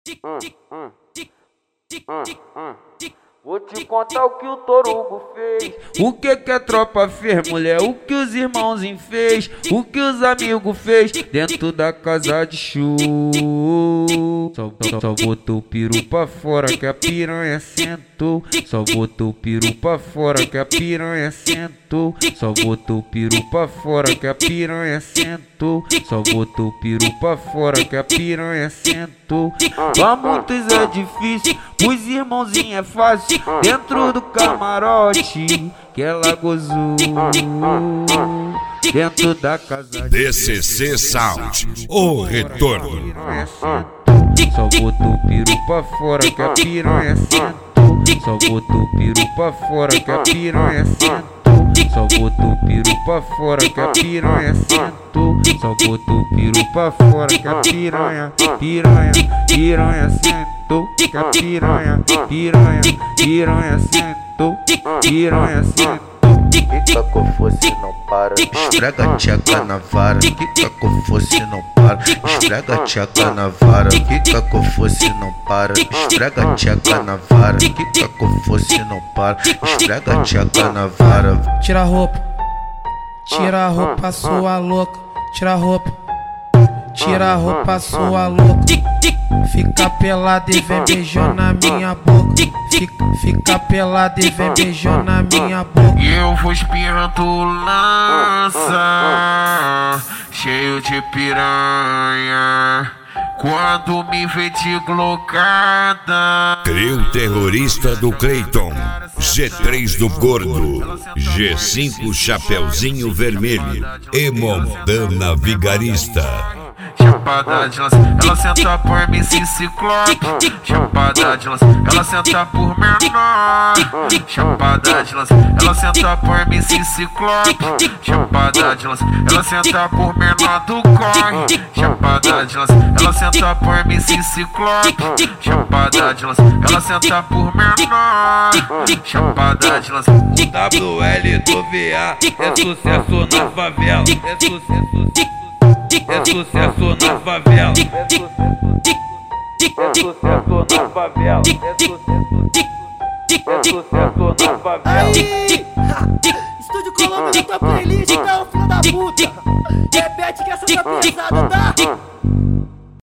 Vou te contar o que o Torugo fez. O que a tropa fez, mulher? O que os irmãozinhos fez? O que os amigos fez dentro da casa de show? Só botou o peru pra fora que a piranha sentou. Só botou o peru pra fora que a piranha sentou. Só botou o peru pra fora que a piranha sentou. Só botou o peru pra fora que a piranha sentou. Pra muitos é difícil, os irmãozinhos é fácil. Dentro do camarote que ela gozou. Dentro da casa DCC Sound, o retorno. Só botou o peru pra fora que a piranha sentou. Só botou o peru pra fora que a piranha sentou. Só botou o peru pra fora que a piranha sentou. Só botou o peru pra fora que a piranha sentou. Que a piranha sentou. Piranha sentou. Fica com fosse não para. Esfrega tcheca na vara, quica com fosse não para. Esfrega tcheca na vara, quica com fosse não para. Esfrega tcheca na vara, quica com fosse não para. Esfrega tcheca na vara. Tira a roupa sua louca. Tira a roupa sua louca. Fica pelada e vem beijando na minha boca. Fica pelada e vem beijando na minha boca. E eu vou espirrando lança, cheio de piranha. Quando me vê de glocada. Trio terrorista do Cleiton, G3 do Gordo, G5 Chapeuzinho Vermelho e Montana Vigarista. Chapada de lança, ela senta por MC Ciclope. Chapada de lança, ela senta por menor. Chapada de lança, ela senta por MC Ciclope. Chapada de lança, ela senta por menor do corre. Chapada de lança, ela senta por MC Ciclope. Chapada de lança, ela senta por menor. Chapada de lança. O WL do VA é sucesso na favela. É sucesso na favela. É sucesso na favela. É sucesso na favela. Aí, Estúdio Colômbia na tua playlist, então, filho da puta. Repete que essa tá pesada, tá?